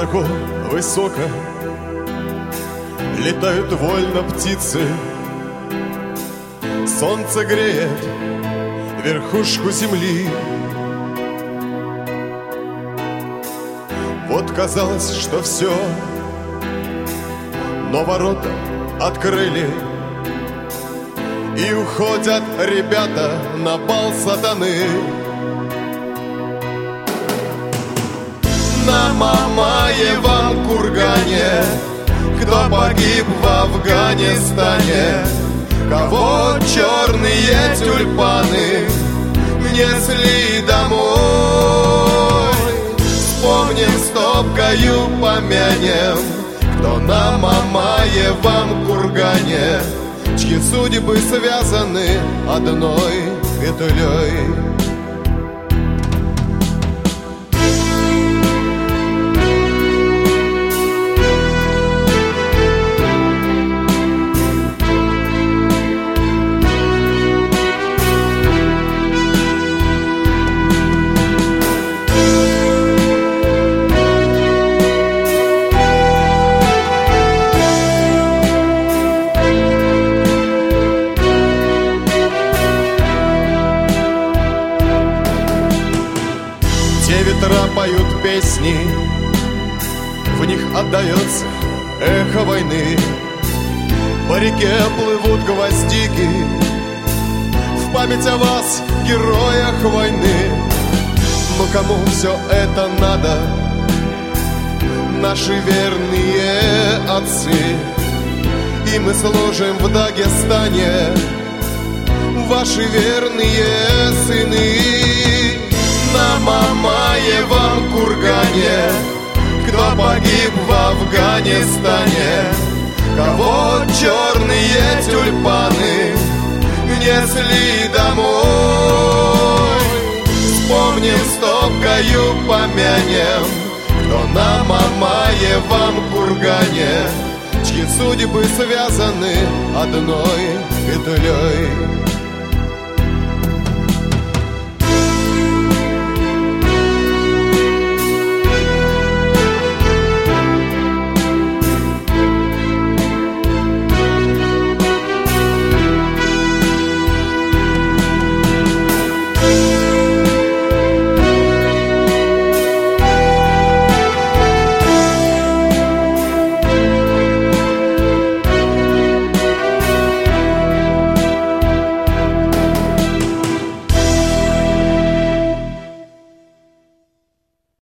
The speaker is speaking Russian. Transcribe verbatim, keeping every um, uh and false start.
Высоко, высоко летают вольно птицы. Солнце греет верхушку земли. Вот казалось, что все, но ворота открыли, и уходят ребята на бал сатаны. На Мамаевом кургане кто погиб в Афганистане, кого черные тюльпаны несли домой. Вспомним стопкою, помянем, кто на Мамаевом кургане, чьи судьбы связаны одной петлей. Те ветра поют песни, в них отдается эхо войны. По реке плывут гвоздики, в память о вас, героях войны. Но кому все это надо? Наши верные отцы. И мы служим в Дагестане, ваши верные сыны. На Мамаевом кургане кто погиб в Афганистане, кого черные тюльпаны несли домой. Вспомним стопкою, помянем, кто на Мамаевом кургане, чьи судьбы связаны одной петлей.